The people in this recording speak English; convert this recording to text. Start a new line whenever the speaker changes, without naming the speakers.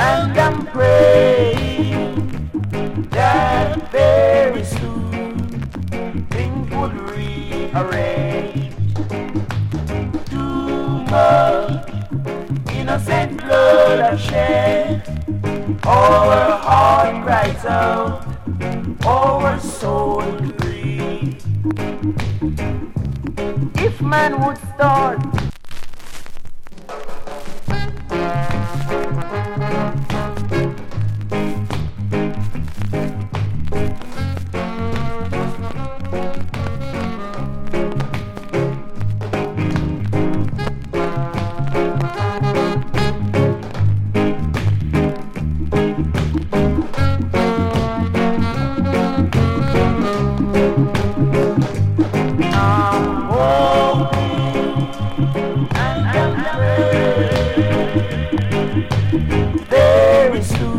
And I'm praying that very soon things would rearrange. Too much innocent blood I've shed, our heart cries out, our soul grieves. If man would start I'm hoping